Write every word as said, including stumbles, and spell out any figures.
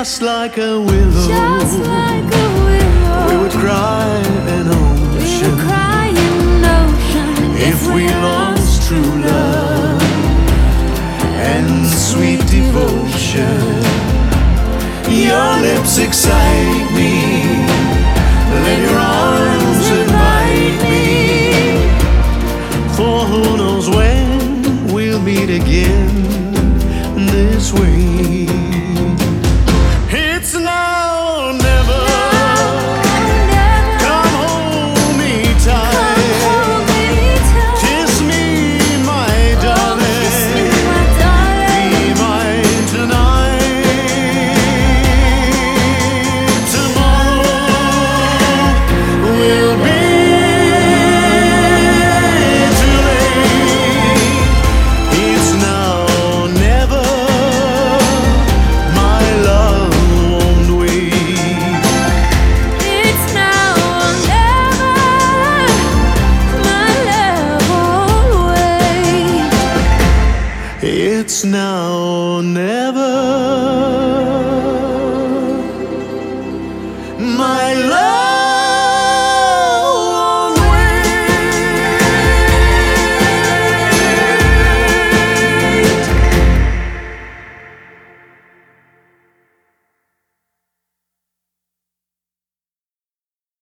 just like a willow. Just like a willow. We would cry an We ocean would cry an ocean if we lost true love and sweet devotion. Your lips excite me, let your arms invite me, for who knows when we'll meet again this way.